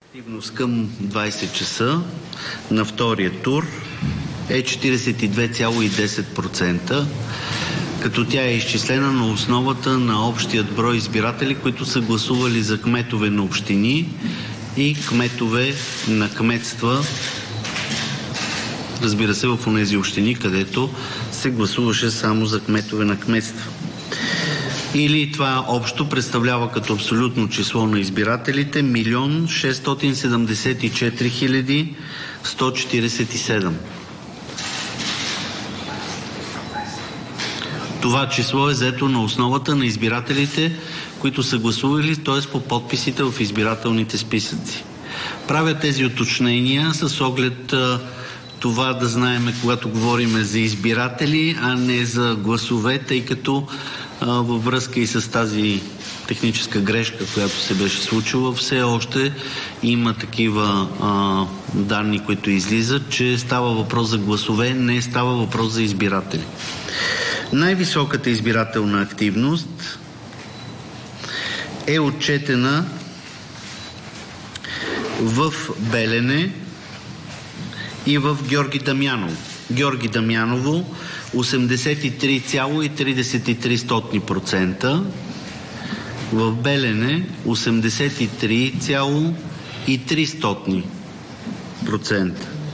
Активност към 20 часа на втория тур е 42,10%, като тя е изчислена на основата на общият брой избиратели, които са гласували за кметове на общини и кметове на кметства, разбира се, в онези общини, където се гласуваше само за кметове на кметства. Или това общо представлява като абсолютно число на избирателите 1 674 147. Това число е взето на основата на избирателите, които са гласували, т.е. по подписите в избирателните списъци. Правя тези уточнения с оглед това да знаем, когато говорим за избиратели, а не за гласове, тъй като във връзка и с тази техническа грешка, която се беше случила, все още има такива данни, които излизат, че става въпрос за гласове, не става въпрос за избиратели. Най-високата избирателна активност е отчетена в Белене и в Георги Дамяново. Георги Дамяново 83,33%, в Белене 83,3%.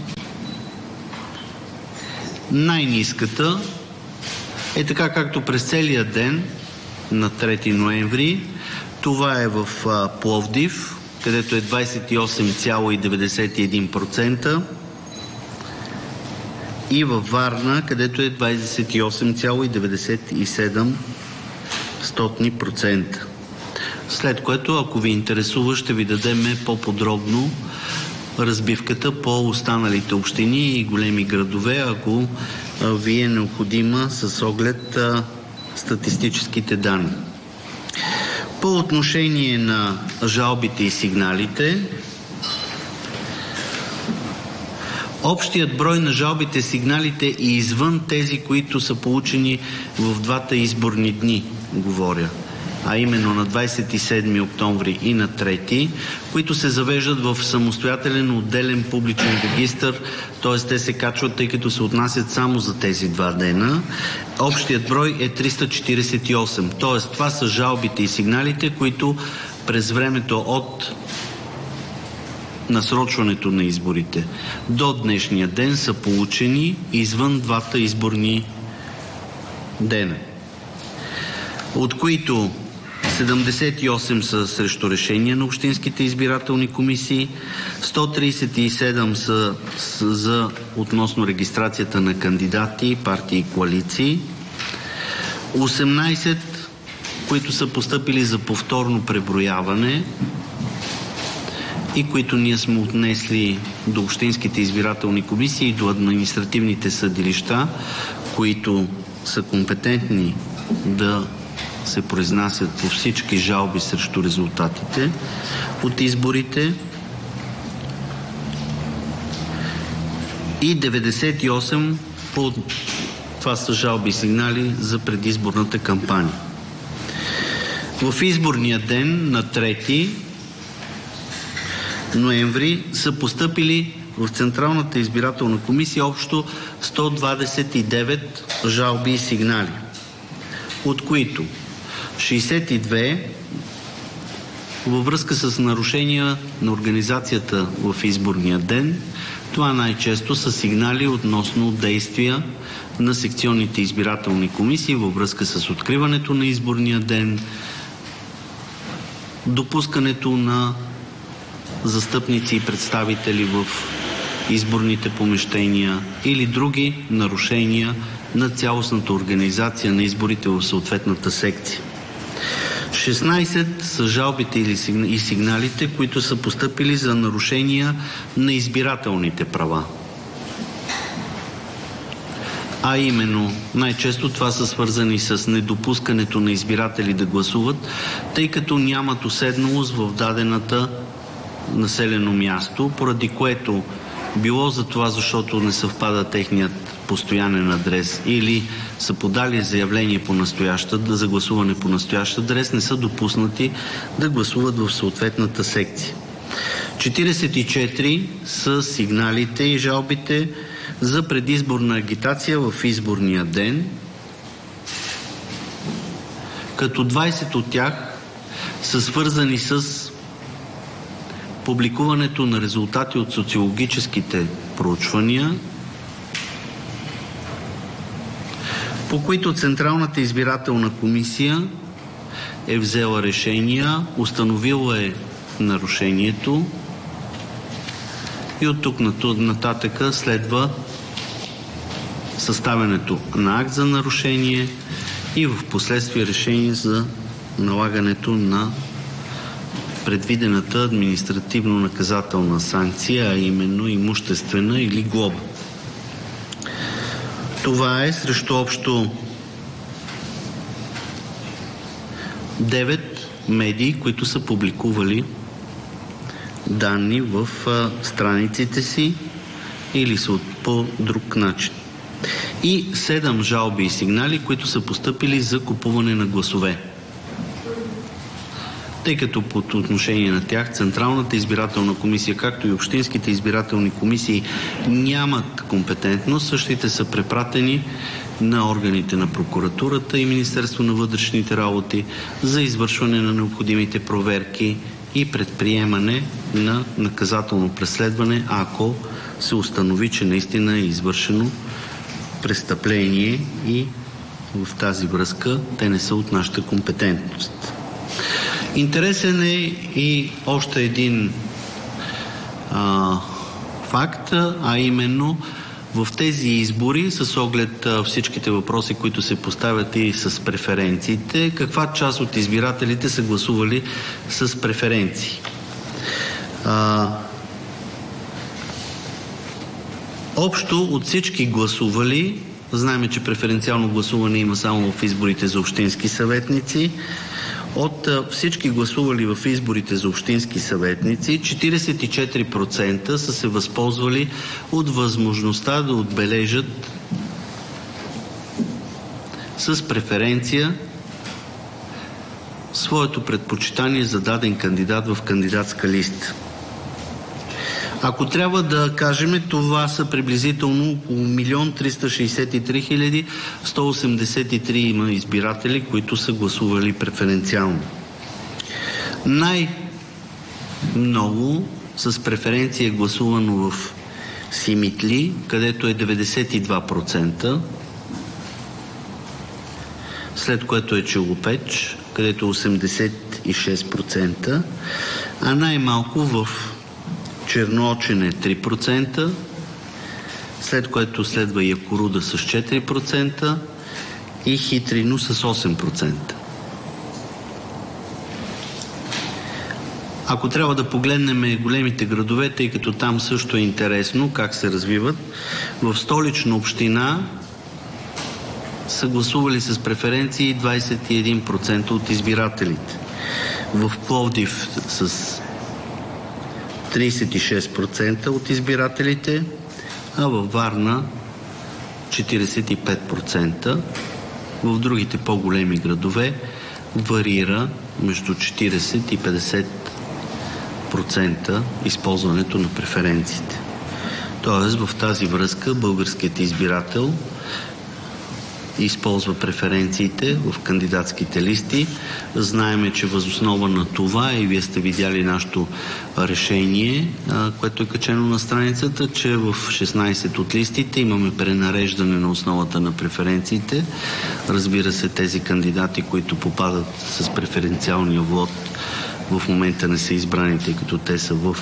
Най-ниската е така, както през целия ден на 3 ноември. Това е в Пловдив, където е 28,91%. И във Варна, където е 28,97%. След което, ако ви интересува, ще ви дадем по-подробно разбивката по останалите общини и големи градове, ако ви е необходима с оглед статистическите данни. По отношение на жалбите и сигналите, общият брой на жалбите и сигналите и извън тези, които са получени в двата изборни дни, говоря, а именно на 27 октомври и на 3, които се завеждат в самостоятелен отделен публичен регистър, т.е. те се качват, тъй като се отнасят само за тези два дена. Общият брой е 348, т.е. това са жалбите и сигналите, които през времето от насрочването на изборите до днешния ден са получени извън двата изборни дена, от които 78 са срещу решения на общинските избирателни комисии, 137 са за относно регистрацията на кандидати, партии и коалиции, 18, които са постъпили за повторно преброяване и които ние сме отнесли до общинските избирателни комисии и до административните съдилища, които са компетентни да се произнасят по всички жалби срещу резултатите от изборите, и 98 това са жалби и сигнали за предизборната кампания. В изборния ден на 3 ноември са постъпили в Централната избирателна комисия общо 129 жалби и сигнали, от които 62 във връзка с нарушения на организацията в изборния ден. Това най-често са сигнали относно действия на секционните избирателни комисии във връзка с откриването на изборния ден, допускането на застъпници и представители в изборните помещения или други нарушения на цялостната организация на изборите в съответната секция. 16 са жалбите и сигналите, които са постъпили за нарушения на избирателните права. А именно, най-често това са свързани с недопускането на избиратели да гласуват, тъй като нямат уседналост в дадената населено място, поради което било за това, защото не съвпада техният постоянен адрес или са подали заявление за гласуване по настоящ адрес, не са допуснати да гласуват в съответната секция. 44 са сигналите и жалбите за предизборна агитация в изборния ден, като 20 от тях са свързани с публикуването на резултати от социологическите проучвания, по които Централната избирателна комисия е взела решения, установила е нарушението и от тук нататък следва съставянето на акт за нарушение и в последствие решение за налагането на предвидената административно-наказателна санкция, а именно имуществена или глоба. Това е срещу общо 9 медии, които са публикували данни в страниците си или са по друг начин. И 7 жалби и сигнали, които са постъпили за купуване на гласове. Тъй като по отношение на тях Централната избирателна комисия, както и общинските избирателни комисии нямат компетентност, същите са препратени на органите на прокуратурата и Министерство на вътрешните работи за извършване на необходимите проверки и предприемане на наказателно преследване, ако се установи, че наистина е извършено престъпление и в тази връзка те не са от нашата компетентност. Интересен е и още един факт, а именно в тези избори, с оглед всичките въпроси, които се поставят и с преференциите, каква част от избирателите са гласували с преференции? Общо от всички гласували, знаем, че преференциално гласуване има само в изборите за общински съветници, от всички гласували в изборите за общински съветници, 44% са се възползвали от възможността да отбележат с преференция своето предпочитание за даден кандидат в кандидатска листа. Ако трябва да кажем, това са приблизително около 1 363 183 избиратели, които са гласували преференциално. Най-много с преференция е гласувано в Симитли, където е 92%, след което е Челопеч, където е 86%, а най-малко в Черноочен е 3%, след което следва Якоруда с 4% и Хитрино с 8%. Ако трябва да погледнем големите градове, тъй като там също е интересно как се развиват, в Столична община са гласували с преференции 21% от избирателите. В Пловдив с 36% от избирателите, а във Варна 45%. В другите по-големи градове варира между 40 и 50% използването на преференциите. Тоест в тази връзка българският избирател използва преференциите в кандидатските листи. Знаеме, че въз основа на това, и вие сте видяли нашето решение, което е качено на страницата, че в 16 от листите имаме пренареждане на основата на преференциите. Разбира се, тези кандидати, които попадат с преференциалния вод, в момента не са избрани, тъй като те са в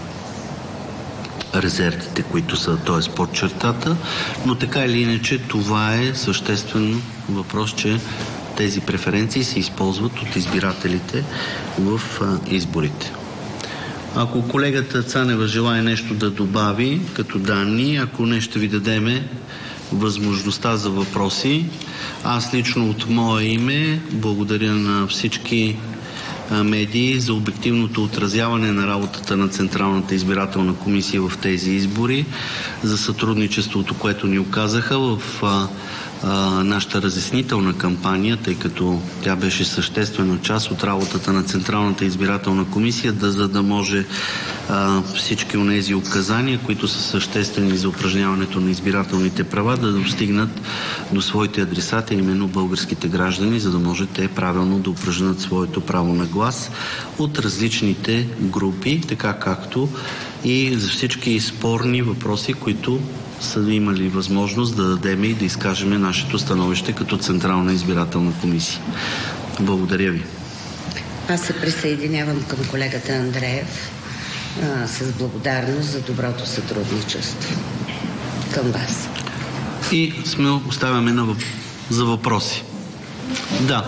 резервите, които са, т.е. под чертата, но така или иначе това е съществен въпрос, че тези преференции се използват от избирателите в изборите. Ако колегата Цанева желае нещо да добави като данни, ако не, ще ви дадеме възможността за въпроси. Аз лично от мое име благодаря на всички медии за обективното отразяване на работата на Централната избирателна комисия в тези избори, за сътрудничеството, което ни оказаха в нашата разяснителна кампания, тъй като тя беше съществена част от работата на Централната избирателна комисия, за да може всички онези указания, които са съществени за упражняването на избирателните права, да достигнат до своите адресати, именно българските граждани, за да може те правилно да упражнят своето право на глас от различните групи, така както и за всички спорни въпроси, които са имали възможност да дадем и да изкажем нашето становище като Централна избирателна комисия. Благодаря ви. Аз се присъединявам към колегата Андреев с благодарност за доброто сътрудничество към вас. И оставяме за въпроси. Да.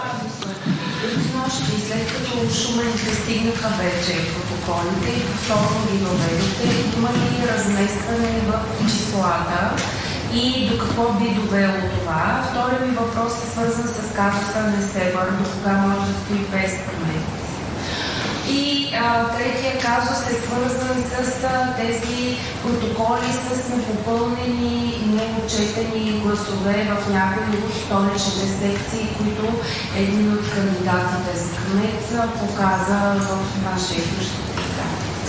След като Шумен пристигнаха вече протоколите и повторно ги въведохте, има ли разместване в числата и до какво би довело това? Вторият ми въпрос е свързан с казуса Несебър, до кога може да стои без кмет. И третия казус е свързан с тези протоколи с непопълнени, неотчетени гласове в някои от столичните секции, които един от кандидатите за кмет показа в нашия избирателен.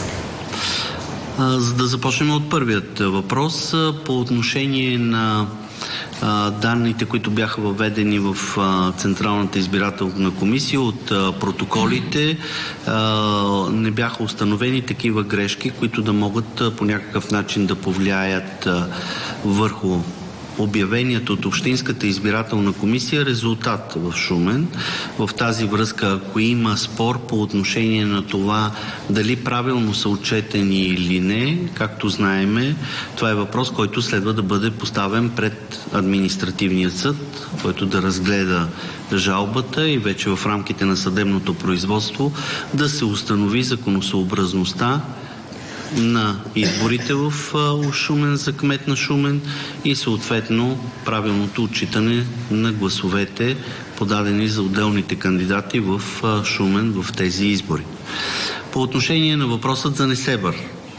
За да започнем от първият въпрос, по отношение на данните, които бяха въведени в Централната избирателна комисия от протоколите, не бяха установени такива грешки, които да могат по някакъв начин да повлияят върху обявеният от Общинската избирателна комисия резултат в Шумен. В тази връзка, ако има спор по отношение на това дали правилно са отчетени или не, както знаеме, това е въпрос, който следва да бъде поставен пред административния съд, който да разгледа жалбата и вече в рамките на съдебното производство да се установи законосъобразността на изборите в Шумен за кмет на Шумен и съответно правилното отчитане на гласовете, подадени за отделните кандидати в Шумен в тези избори. По отношение на въпросът за Несебър.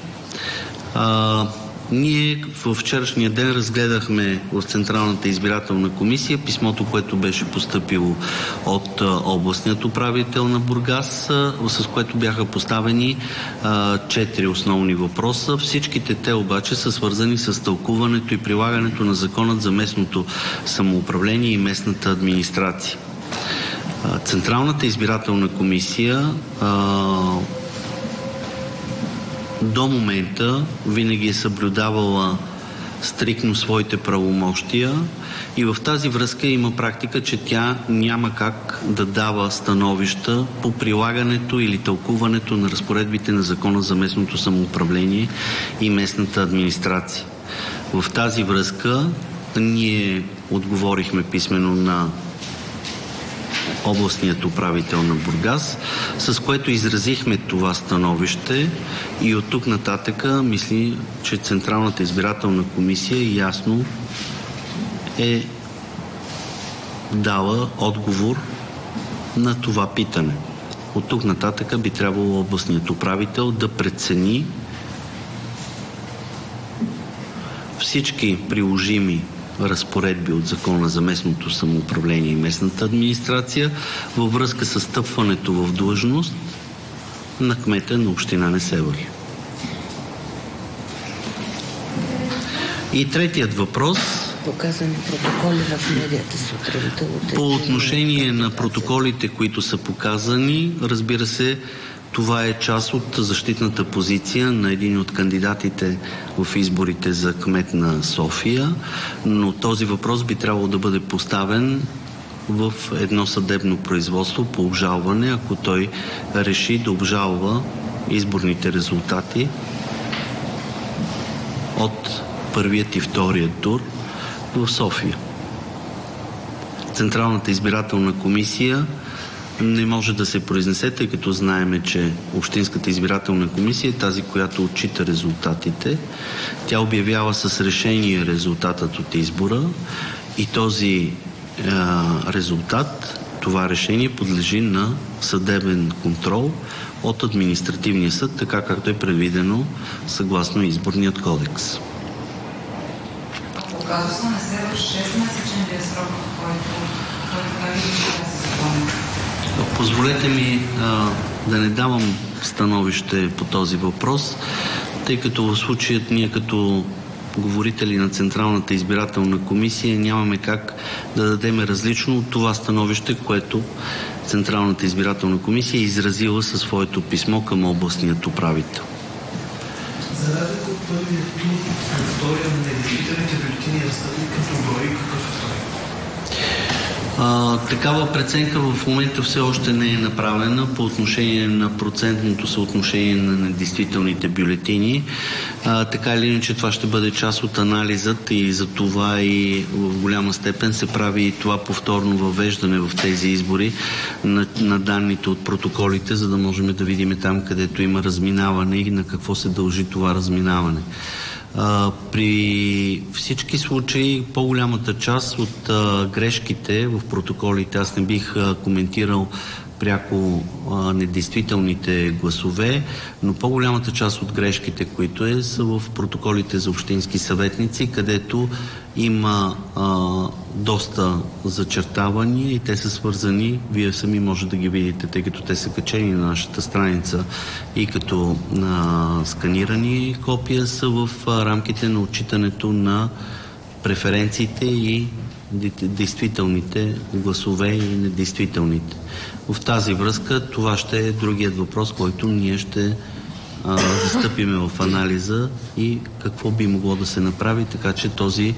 Ние в вчерашния ден разгледахме в Централната избирателна комисия писмото, което беше постъпило от областният управител на Бургас, с което бяха поставени 4 основни въпроса. Всичките те обаче са свързани с тълкуването и прилагането на Законът за местното самоуправление и местната администрация. Централната избирателна комисия до момента винаги е съблюдавала стриктно своите правомощия и в тази връзка има практика, че тя няма как да дава становища по прилагането или тълкуването на разпоредбите на Закона за местното самоуправление и местната администрация. В тази връзка ние отговорихме писмено на областният управител на Бургас, с което изразихме това становище и от тук нататъка мисля, че Централната избирателна комисия ясно е дала отговор на това питане. От тук нататъка би трябвало областният управител да прецени всички приложими разпоредби от Закона за местното самоуправление и местната администрация във връзка с встъпването в длъжност на кмета на община Несебър. И третият въпрос. Показани протоколи в медията сутринта. По отношение на протоколите, които са показани, разбира се, това е част от защитната позиция на един от кандидатите в изборите за кмет на София, но този въпрос би трябвало да бъде поставен в едно съдебно производство по обжалване, ако той реши да обжалва изборните резултати от първият и вторият тур в София. Централната избирателна комисия не може да се произнесе, тъй като знаеме, че Общинската избирателна комисия е тази, която отчита резултатите. Тя обявява с решение резултатът от избора и този резултат, това решение подлежи на съдебен контрол от административния съд, така както е предвидено съгласно Изборният кодекс. доказателство не се в 6-месечен срок, който прави да се запомня. Позволете ми да не давам становище по този въпрос, тъй като в случаят ние като говорители на Централната избирателна комисия нямаме как да дадем различно от това становище, което Централната избирателна комисия е изразила със своето писмо към областният управител. За разлика от първия тур, втория на недействителните бюлетини разстави като брой, какъв е той? Такава преценка в момента все още не е направена по отношение на процентното съотношение на недействителните бюлетини. Така или иначе това ще бъде част от анализът и за това и в голяма степен се прави и това повторно въвеждане в тези избори на данните от протоколите, за да можем да видим там, където има разминаване и на какво се дължи това разминаване. При всички случаи по-голямата част от грешките в протоколите, аз не бих коментирал пряко недействителните гласове, но по-голямата част от грешките, които са в протоколите за общински съветници, където има доста зачертавания и те са свързани, вие сами може да ги видите, тъй като те са качени на нашата страница и като сканирани копия са в рамките на отчитането на преференциите и действителните гласове и недействителните. В тази връзка това ще е другият въпрос, който ние ще застъпиме в анализа и какво би могло да се направи, така че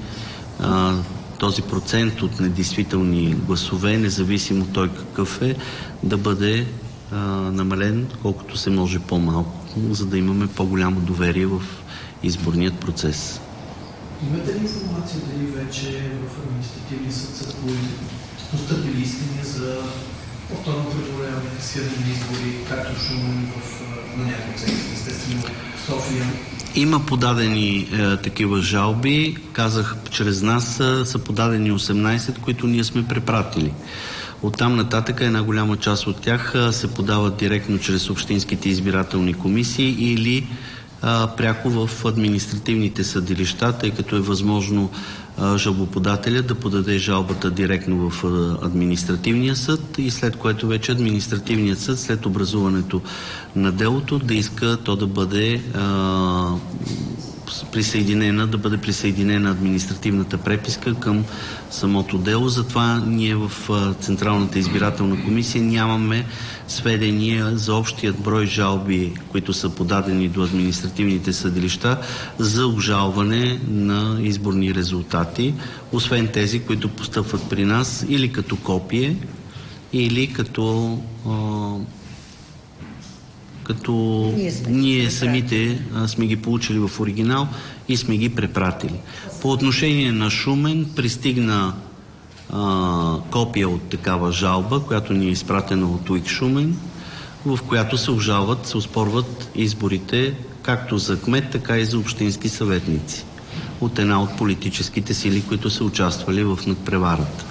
този процент от недействителни гласове, независимо той какъв е, да бъде намален колкото се може по-малко, за да имаме по-голямо доверие в изборният процес. Имате ли информация дали вече в административния съд са постъпили искания за повторно преброяване на касирани избори, както Шумен на някои центри, естествено в София? Има подадени такива жалби. Казах, чрез нас са подадени 18, които ние сме препратили. Оттам нататък една голяма част от тях се подават директно чрез общинските избирателни комисии или пряко в административните съдилища, тъй като е възможно жалбоподателя да подаде жалбата директно в административния съд и след което вече административният съд, след образуването на делото, да иска то да бъде присъединена административната преписка към самото дело. Затова ние в Централната избирателна комисия нямаме сведения за общият брой жалби, които са подадени до административните съдилища за обжалване на изборни резултати, освен тези, които постъпват при нас или като копие, или като ние самите сме ги получили в оригинал и сме ги препратили. По отношение на Шумен пристигна копия от такава жалба, която ни е изпратена от УИК Шумен, в която се обжалват, се оспорват изборите както за кмет, така и за общински съветници от една от политическите сили, които са участвали в надпреварата.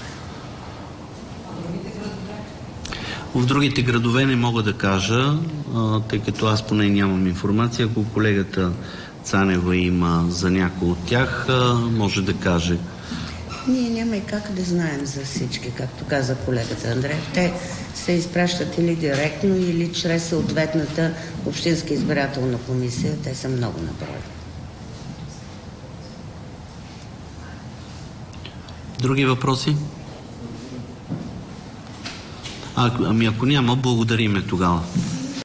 В другите градове не мога да кажа, тъй като аз поне нямам информация. Ако колегата Цанева има за някой от тях, може да каже. Ние няма и как да знаем за всички, както каза колегата Андреев. Те се изпращат или директно, или чрез съответната общинска избирателна комисия. Те са много наброя. Други въпроси? Ами ако няма, благодариме тогава.